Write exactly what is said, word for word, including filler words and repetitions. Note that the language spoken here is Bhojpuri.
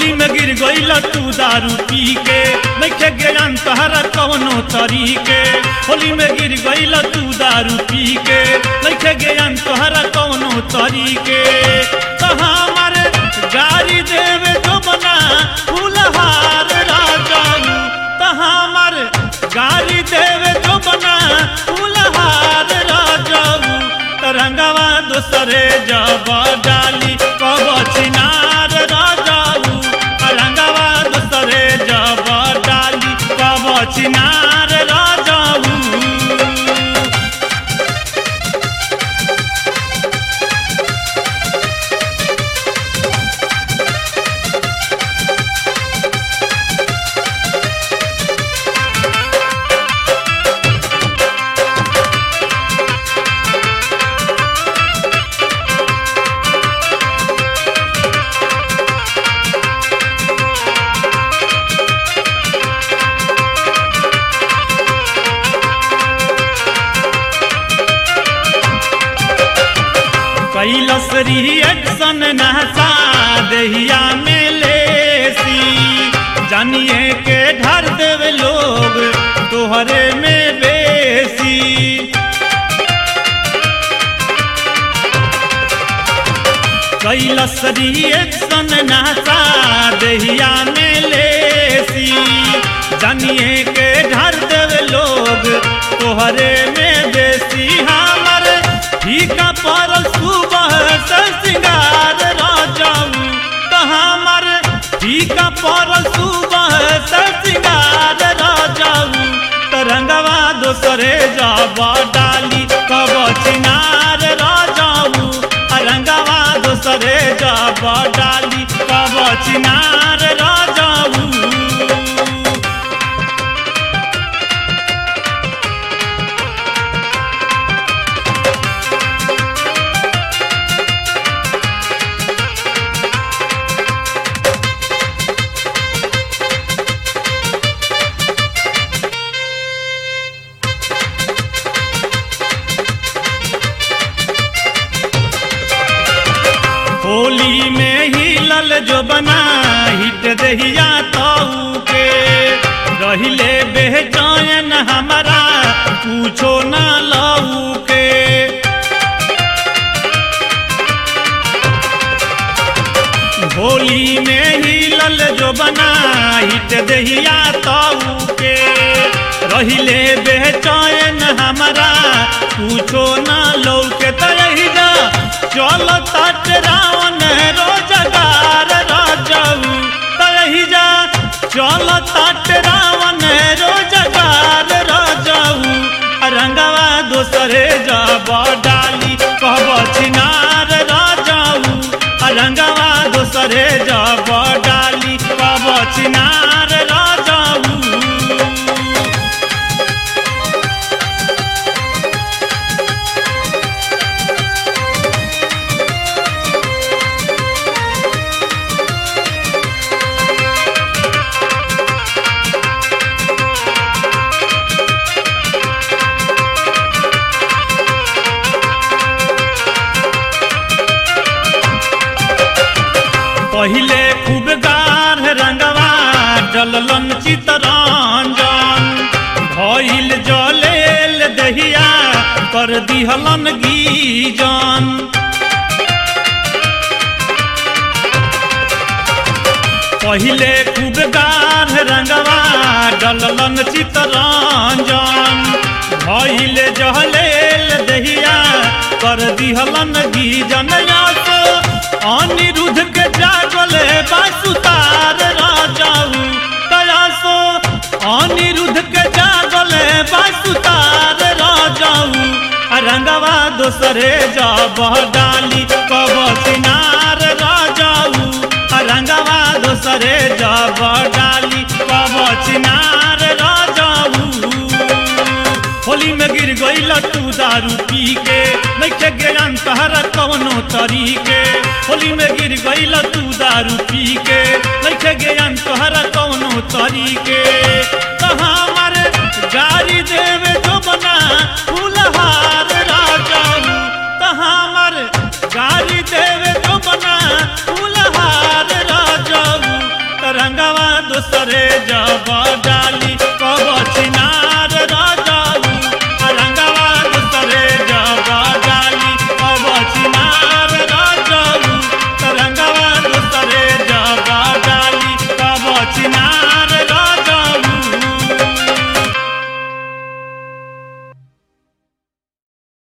होली में गिर गईल तू दारू पी के नइखे ज्ञान तहरा कवनो तरीके होली में गिर गईल तू दारू पी के नइखे ज्ञान तहरा कवनो तरीके कहाँ हमारे गाड़ी देवे जो बना फूलहार राजाऊ कहाँ हमारे गाड़ी देवे जो बना फूलहार राजाऊ तरंगवा दूसरे जब डाली कब चिनार राजाऊ तरंगवा दूसरे जब डाली कब चिनार राजाऊ कैलस रिएक्शन नहसा दहिया में लेसी जानिए के ढर देवे लोग तोहरे में बेसी कैलस रिएक्शन नहसा दहिया में लेसी जानिए के ढर देवे लोग तोहरे में बेसी हमारे फीका पड़ल सुबह से सिंगार राजाऊ कहाँ मर फीका पड़ल सुबह से सिंगार राजाऊ तरंगवा दूसरे जाबा डाली कब चिनार राजाऊ तरंगवा दूसरे जाबा डाली कब चिनार राजाऊ होली में हिलल जो बना हिट दहिया ताऊ के रहिले बेचैन हमारा पूछो ना लाऊ के होली में हिलल जो बना हिट दहिया ताऊ के रहिले बेचैन हमारा पूछो ना लाऊ के तो यही जा चल तट रावण रोजगार राजाऊ तही जा चल तट रावण रोजगार राजाऊ रंगवा दूसरे जब डाली कब चिनार राजाऊ रंगवा दूसरे जब डाली कब चिनार राजाऊ पहिले खूब गार रंगवा जललन चितरंजन भइल जलेल दहिया कर दिहलन गीजन पहिले खूब गार रंगवा जललन चितरंजन भइल जलेल दहिया कर दिहलन गीजन अनिरुद्ध के जागल बासुतार राजाऊ कयासो अनिरुद्ध के जागल बासुतार राजाऊ रंगवा दूसरे जब डाली कब चिनार राजाऊ रंगवा दूसरे जब डाली कब चिनार राजाऊ होली में गिर गईल तू दारू पी के नइखे ज्ञान तहरा कवनो तरीके होली में गिर गईल तू दारू पी के नइखे ज्ञान तहरा कवनो तरीके कहाँ हमारे गाड़ी देवे जो बना फूलहार राजाऊ कहाँ हमारे गाड़ी देवे जो बना फूलहार राजाऊ रंगवा दोसरे जब डाली